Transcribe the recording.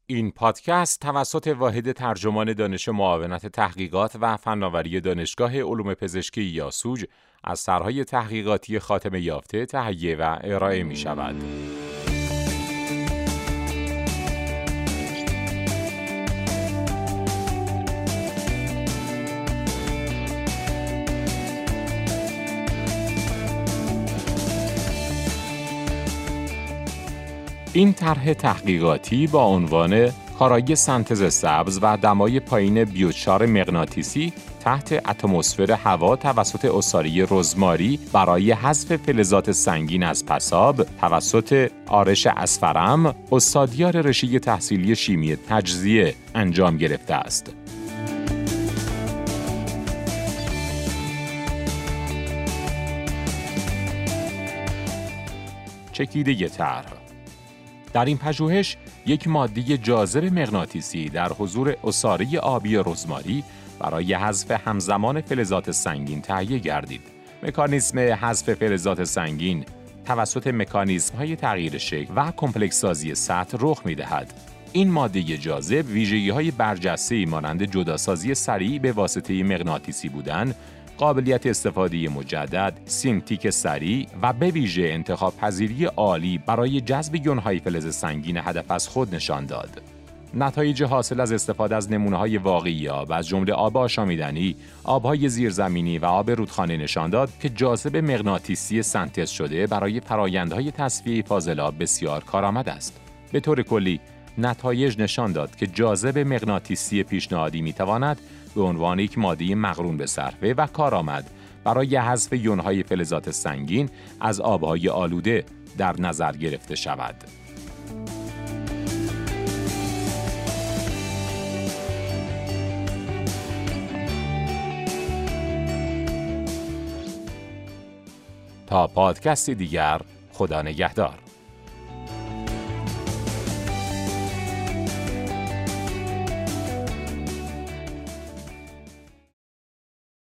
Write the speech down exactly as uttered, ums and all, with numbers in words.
این پادکست توسط واحد ترجمان دانش معاونت تحقیقات و فناوری دانشگاه علوم پزشکی یاسوج از سرهای تحقیقاتی خاتمه یافته تهیه و ارائه می شود. این طرح تحقیقاتی با عنوان کارایی سنتز سبز و دمای پایین بیوچار مغناطیسی تحت اتمسفر هوا توسط عصاره رزماری برای حذف فلزات سنگین از پساب توسط آرش اصفرم، استادیار رشته تحصیلی شیمی تجزیه انجام گرفته است. چکیده طرح. در این پژوهش یک ماده جاذب مغناطیسی در حضور عصاره آبی رزماری برای حذف همزمان فلزات سنگین تهیه گردید. مکانیزم حذف فلزات سنگین توسط مکانیزم‌های تغییر شکل و کمپلکس سازی سطح رخ می‌دهد. این ماده جاذب ویژگی‌های برجسته‌ای مانند جداسازی سریع به واسطه مغناطیسی بودن، قابلیت استفاده مجدد، سینتیک سریع و به ویژه انتخاب پذیری عالی برای جذب یون‌های فلز سنگین هدف از خود نشان داد. نتایج حاصل از استفاده از نمونه‌های واقعی آب از جمله آب آشامیدنی، آب‌های زیرزمینی و آب رودخانه نشان داد که جاذب مغناطیسی سنتز شده برای فرآیندهای تصفیه فاضلاب بسیار کارآمد است. به طور کلی نتایج نشان داد که جاذب مغناطیسی پیشنهادی می‌تواند به عنوان یک ماده مقرون به صرفه و کارآمد برای حذف یون‌های فلزات سنگین از آب‌های آلوده در نظر گرفته شود. تا پادکستی دیگر، خدا نگهدار.